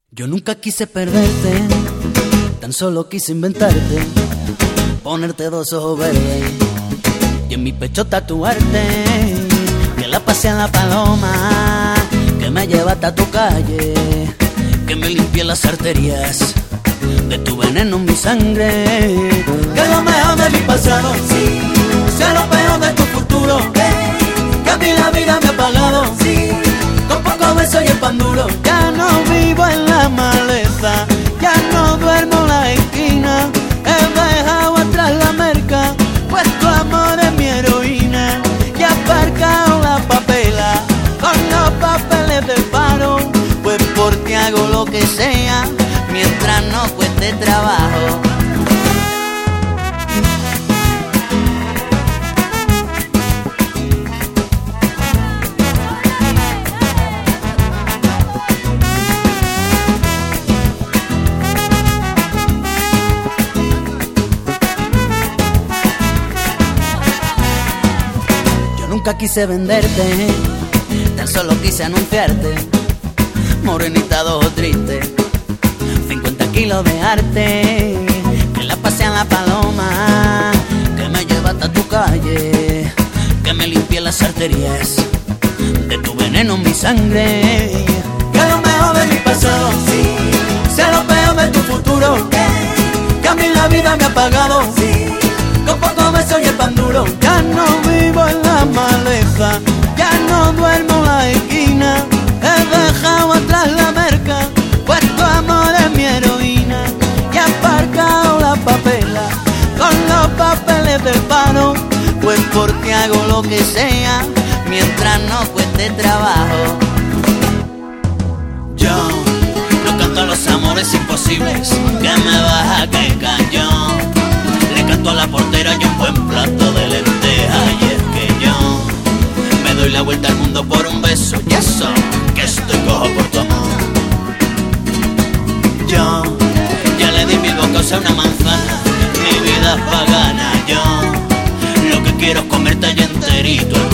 Yo nunca quise perderte, tan solo quise inventarte, ponerte dos ojos verdes y en mi pecho tatuarte, que la pasé en la paloma, que me lleva hasta tu calle, que me limpie las arterias de tu veneno en mi sangre, que lo mejor de mi pasado sea lo peor de tu futuro, que a mí la vida me ha pagado con poco beso y el pan duro. Ya no vivo en la maleza, ya no duermo en la esquina, he dejado atrás la merca, pues tu amor es mi heroína, y he aparcado la papela con los papeles del paro, pues por ti hago lo que sea mientras no cueste trabajo. Nunca quise venderte, tan solo quise anunciarte, morenita de ojos tristes, 50 kilos de arte, que la pasé en la paloma, que me lleva hasta tu calle, que me limpie las arterias de tu veneno en mi sangre, que lo mejor de mi pasado sea lo peor de tu futuro, que a mí la vida me ha pagado con poco beso y el pan duro. Ya no vivo en la maleza, ya no duermo en la esquina, he dejado atrás la merca, pues tu amor es mi heroína, y he aparcado la papela con los papeles del paro, pues por ti hago lo que sea mientras no cueste trabajo. Yo no canto a los amores imposibles, que me baja que cañón, le canto a la portera y un buen plato de lentejas, y es que yo me doy la vuelta al mundo por un beso, y eso que estoy cojo por tu amor. Yo ya le di mi boca a una manzana, mi vida es pagana, yo lo que quiero es comerte ya enterito.